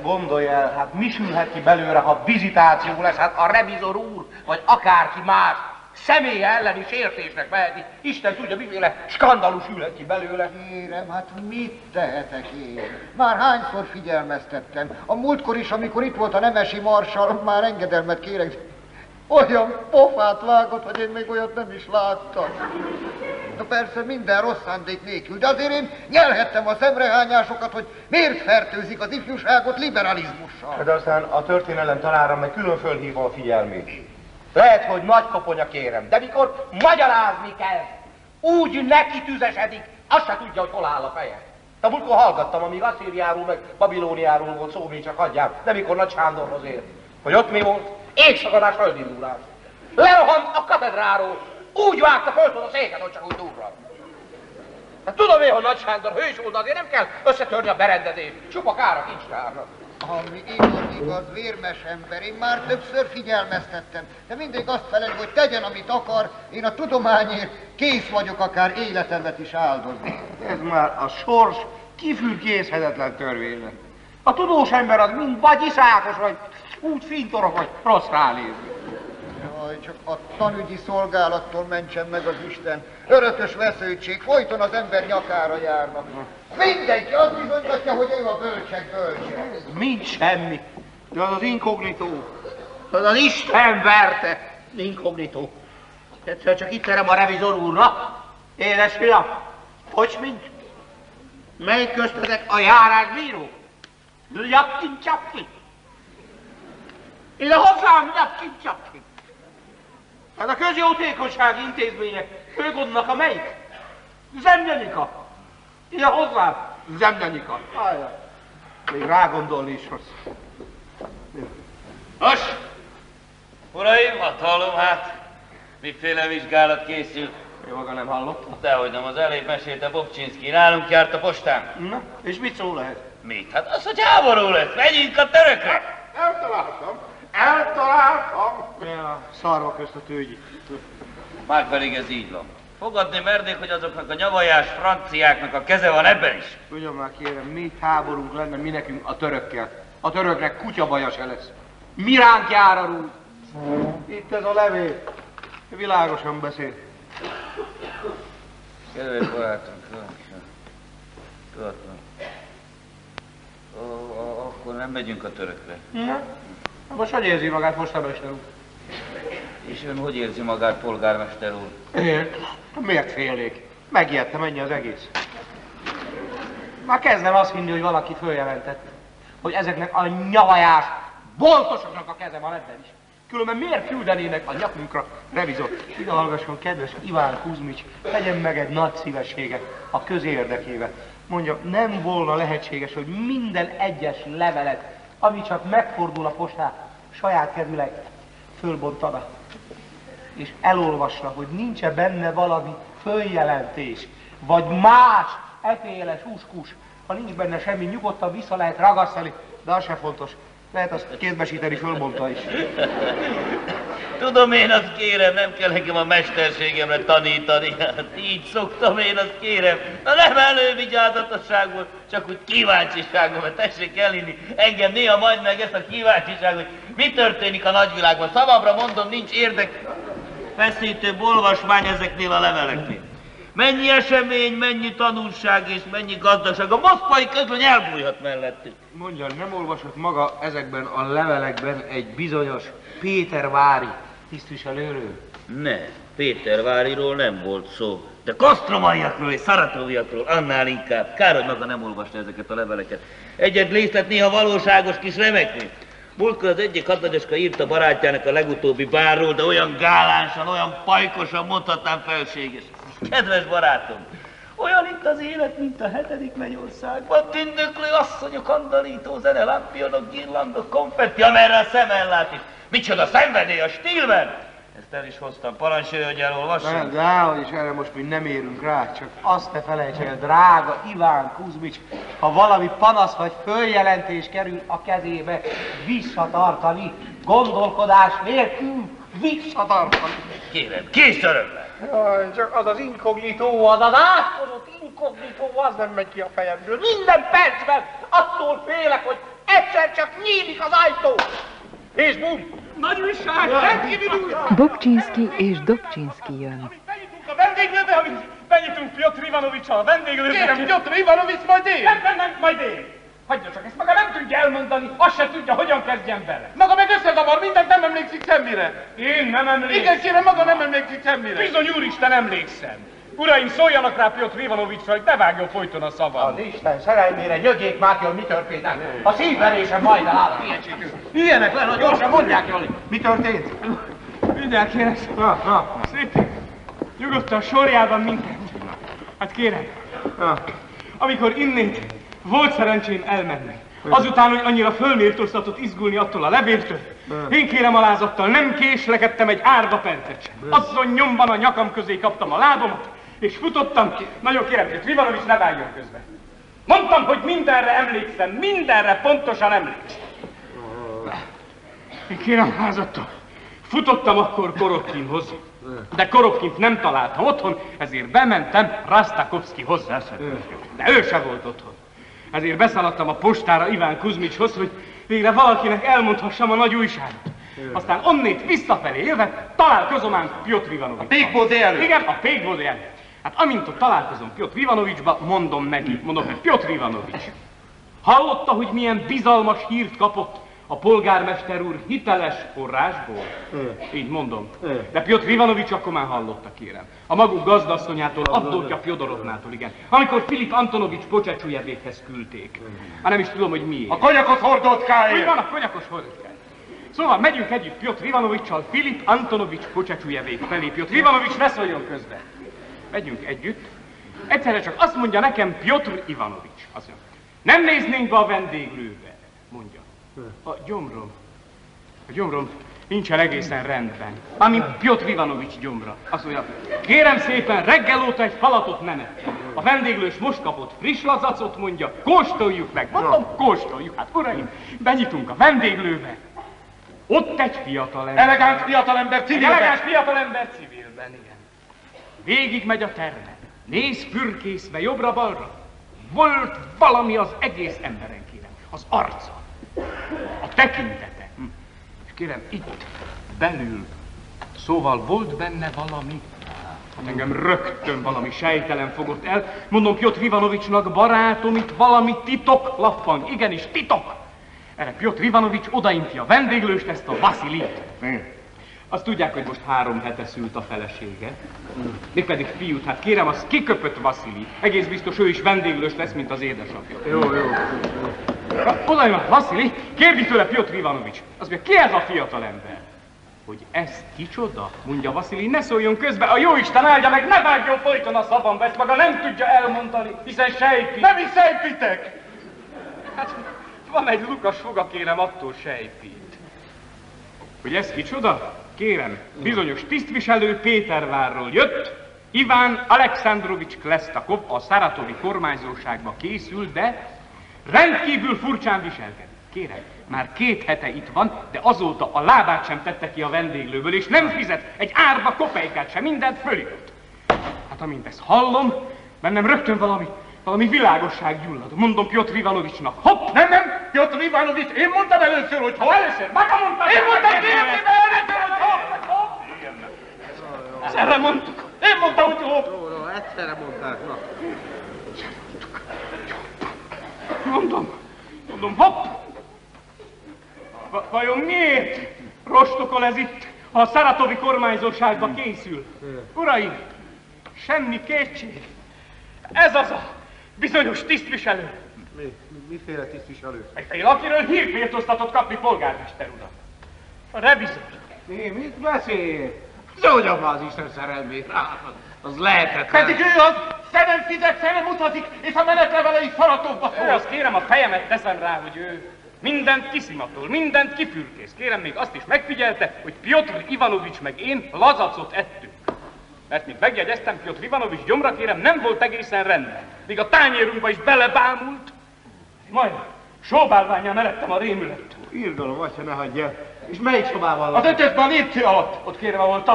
Gondolj el, hát mi sülhet ki belőle, ha vizitáció lesz, hát a revizor úr, vagy akárki más személye elleni sértésnek veheti. Isten tudja, miféle skandalus ülhet ki belőle. Kérem, hát mit tehetek én? Már hányszor figyelmeztettem. A múltkor is, amikor itt volt a nemesi marsal, már engedelmet kérek. Olyan pofát vágott, hogy én még olyat nem is láttam. Na persze minden rossz szándék nélkül, de azért én nyelhettem a szemrehányásokat, hogy miért fertőzik az ifjúságot liberalizmussal. De aztán a történelem tanára meg külön fölhívom a figyelmét. Lehet, hogy nagy koponya, kérem, de mikor magyarázni kell, úgy neki tüzesedik, azt se tudja, hogy hol áll a feje. De múltkor hallgattam, amíg Asszíriáról meg Babilóniáról volt szó, még csak hagyjál, de mikor Nagy Sándorhoz ért, hogy ott mi volt? Égszakadás, földindulás. Lerohant a katedráról, úgy vágta föl a széket, hogy csak úgy durran. Hát tudom én, hogy Nagy Sándor hős volt, azért nem kell összetörni a berendezést, csupa kár a kincstárnak. Ami igaz, vérmes ember, én már többször figyelmeztettem, de mindig azt feleli, hogy tegyen, amit akar, én a tudományért kész vagyok akár életemet is áldozni. Ez már a sors kifürkészhetetlen törvénye. A tudós ember az mind vagy iszákos, vagy úgy fintorok, vagy rossz ránézni. Jaj, csak a tanügyi szolgálattól mentsen meg az Isten. Örökös veszőtség, folyton az ember nyakára járnak. Mindenki azt bizonygatja, hogy ő a bölcsek bölcse. Mind semmi. De az az inkognitó. Az Isten verte inkognitó. Egyszer csak itt terem a revizor úrra. Édes fiam, hogy mint? Melyik köztetek a járásbíró? Japkin csapkin. Ide hozzám, Japkin csapkin. Hát a közjótékonysági intézmények főgondnak a melyik? Zemlyanika. Ide hozzám, Zemlyanika. Ajaj. Még rágondolni is rossz. Nos, uraim, hát hallom, hát miféle vizsgálat készül. Jó, maga nem hallott? Dehogy nem, az előbb mesélte Bobcsinszki, nálunk járt a postán. Na, és mit szól ehhez? Mit? Hát az, hogy háború lesz, megyünk a törökre! Eltaláltam! Ja, szarva közt a tőgyi. Márpedig ez így van. Fogadni mernék, hogy azoknak a nyavajás franciáknak a keze van ebben is. Ugyan már kérem, mi háborunk lenne, mi nekünk a törökkel. A töröknek kutyabaja se lesz. Mi ránk jár a rúd? Itt ez a levél. Világosan beszél. Kedves barátom, akkor nem megyünk a törökre. Most hogy érzi magát postamester úr? És ön hogy érzi magát, polgármester úr? Én? Miért félnék? Megijedtem, ennyi az egész. Már kezdem azt hinni, hogy valaki följelentett, hogy ezeknek a nyavajás boltosoknak a keze van ebben is. Különben miért küldenének a nyakunkra revizor? Ide hallgasson, kedves Iván Kuzmics, tegyen meg egy nagy szívességet a közérdekében. Mondja, nem volna lehetséges, hogy minden egyes levelet, ami csak megfordul a postán, saját kezüleg fölbontana, és elolvasna, hogy nincs-e benne valami följelentés, vagy más eféle suskus. Ha nincs benne semmi, nyugodtan vissza lehet ragasztani, de az se fontos. Lehet azt kézbesíteni, fölmondta is. Tudom, én azt kérem, nem kell nekem a mesterségemre tanítani. Hát így szoktam, én azt kérem. Na nem elővigyázatosságból, csak úgy kíváncsiságból, mert tessék elinni engem néha majd meg ezt a kíváncsiságot, hogy mi történik a nagyvilágban. Szavamra mondom, nincs érdekfeszítőbb olvasmány ezeknél a leveleknél. Mennyi esemény, mennyi tanulság és mennyi gazdagság. A moszkvai közlöny elbújhat mellettük. Mondja, nem olvasott maga ezekben a levelekben egy bizonyos Pétervári tisztviselőről? Ne, Péterváriról nem volt szó. De kosztromaiakról és szaratoviakról annál inkább. Kár, hogy maga nem olvasta ezeket a leveleket. Egyet részlet néha valóságos kis remekmény. Múltkor az egyik hadnagyoska írta barátjának a legutóbbi bárról, de olyan gálánsan, olyan pajkosan, mondhatnám felséges. Kedves barátom, olyan itt az élet, mint a 7. mennyországban. Tündöklő asszonyok, andalító zene, lampionok, girlandok, konfetti, amerre a szem ellát is. Micsoda szenvedély a stílben! Ezt el is hoztam, parancsolja, hogy elolvassam. Dehogy is erre most még nem érünk rá, csak azt ne felejts el, drága Iván Kuzmics, ha valami panasz vagy följelentés kerül a kezébe, visszatartani, gondolkodás nélkül, visszatartani. Kérem, kész örömmel! Jaj, csak az az inkognitó, az átkozott inkognitó, az nem megy ki a fejemből. Minden percben attól félek, hogy egyszer csak nyílik az ajtó. És bum! Nagy újság! Rendkívül újság! Bobcsinszky és Dobcsinszky jön. Benyitunk a vendéglőbe, amit benyitunk Piotr Ivanovics-al a vendéglőbe. Kérem, Piotr Ivanovics, majd én! Nem, majd én! Hagyja csak, ezt maga nem tudja elmondani, azt se tudja, hogyan kezdjen bele. Maga meg összezavar mindent, nem emlékszik semmire. Én nem emlékszem. Igen, kérem, maga nem emlékszik semmire. Bizony, úristen, emlékszem. Uraim, szóljanak rá Piotr Ivanovicsra, hogy ne vágjon folyton a szavam. Az Isten szerelmére nyögjék már ki, hogy mi történt. A szívverésem majd áll a hülyeségük. Üljenek le, na gyorsan mondják, Joli. Mi történt? Mindjárt kérek. Szép. Nyugodtan sorjában mindent. Hát kérem, amikor innét volt szerencsém elmenni. Azután, hogy annyira fölméltóztatott izgulni attól a levéltől, én kérem alázattal nem késlekedtem egy árva percet sem. Azzon nyomban a nyakam közé kaptam a lábomat, és futottam. Nagyon kérem, hogy Ivanovics ne vágjon közbe. Mondtam, hogy mindenre emlékszem, mindenre pontosan emlékszem. Én kérem alázattal, futottam akkor Koropkinhoz, de Koropkint nem találtam otthon, ezért bementem Rastakovszkihoz. De ő se volt otthon. Ezért beszaladtam a postára Iván Kuzmicshoz, hogy végre valakinek elmondhassam a nagy újságot. Aztán onnét visszafelé jöve találkozom ám Piotr Ivanovicsban. A Pékbódé előtt? Igen, a Pékbódé előtt. Hát amint ott találkozom Piotr Ivanovicsba, mondom neki, hogy Piotr Ivanovics, hallotta, hogy milyen bizalmas hírt kapott a polgármester úr hiteles forrásból? Így mondom. De Piotr Ivanovics akkor már hallotta, kérem. A maguk gazdasszonyától, Avdotya Fjodorovnától, igen. Amikor Filip Antonovics Pocsecsujevvékhez küldték. Hát nem is tudom, hogy miért. A konyakos hordótkáért! Úgy van, a konyakos hordótkáért. Szóval megyünk együtt Piotr Ivanovicsal Filip Antonovics Pocsecsujevvék felé. Piotr Ivanovics ne szóljon közbe. Megyünk együtt. Egyszerre csak azt mondja nekem Piotr Ivanovics. Azt mondja, nem néznénk be a vendéglőbe, mondja. A gyomrom nincsen egészen rendben. Amint Piotr Ivanovics gyomra. Azt mondja, kérem szépen, reggel óta egy falatot nem ettem. A vendéglős most kapott friss lazacot, mondja, kóstoljuk meg. Mondom, kóstoljuk. Hát uraim, benyitunk a vendéglőbe. Ott egy fiatalember. Elegáns fiatalember civilben. Elegáns fiatalember civilben, igen. Végig megy a termen. Néz fürkészve jobbra-balra. Volt valami az egész emberen, kérem. Az arca. A tekintete. És kérem, itt, belül, szóval volt benne valami, engem rögtön valami sejtelen fogott el. Mondom Piotr Ivanovicsnak, barátom, itt valami titok lappang. Igenis, titok! Erre Piotr Ivanovics odainti a vendéglőst, ezt a Vasilit. Azt tudják, hogy most 3 hete szült a felesége. Mégpedig fiút, hát kérem, az kiköpött Vasili. Egész biztos ő is vendéglős lesz, mint az édesapja. Jó. Oda jön Vasili, kérdi tőle Piotr Ivanovics. Azt mondja, ki ez a fiatalember? Hogy ez kicsoda? Mondja Vasili, ne szóljon közbe, a jóisten áldja meg, ne vágjon folyton a szavamba, ezt maga nem tudja elmondani, hiszen sejpi. Nem is sejpitek! Hát, van egy lukas foga, kérem, attól sejpít. Hogy ez kicsoda? Kérem, bizonyos tisztviselő Pétervárról jött, Iván Alekszandrovics Klesztakov a szaratovi kormányzóságba készül, de rendkívül furcsán viselkedik. Kérem, már 2 hete itt van, de azóta a lábát sem tette ki a vendéglőből, és nem fizet egy árba kopejkát sem, mindent fölírt. Hát amint ezt hallom, bennem rögtön valami világosság gyullad. Mondom Piotr Ivanovicsnak, hopp! Nem, Piotr Ivanovics, én mondtam először, hogy hopp! Először, maga mondta! Én mondtam először, hogy hopp! Egyszerre mondtuk. Én mondtam, hogy hopp! Jó, egyszerre mondták, na. Mondom, hopp! Vajon miért rostokol ez itt, ha a szaratovi kormányzóságba készül? Uraim, semmi kétség. Ez az a bizonyos tisztviselő. Miféle tisztviselő? Egyféle, akiről hírméltóztatot kapni polgármester uram. A revizor. Mit beszél? Zódja már az Isten szerelmét. Az lehetetlen. Pedig ő az, szemem fizet, szemem utazik, és a menetlevele is Szaratovba szól. Ő az, kérem, a fejemet teszem rá, hogy ő mindent kiszimatol, mindent kifürkész. Kérem, még azt is megfigyelte, hogy Piotr Ivanovics meg én lazacot ettünk. Mert mint megjegyeztem, Piotr Ivanovics gyomra, kérem, nem volt egészen rendben. Még a tányérunkba is belebámult. Majd sóbálványán eredtem a rémülettől. Irgalom, atya, ne hagyj el. És melyik szobában lakott? Az 5-ben a lépcső alatt. Ott kérem, ahol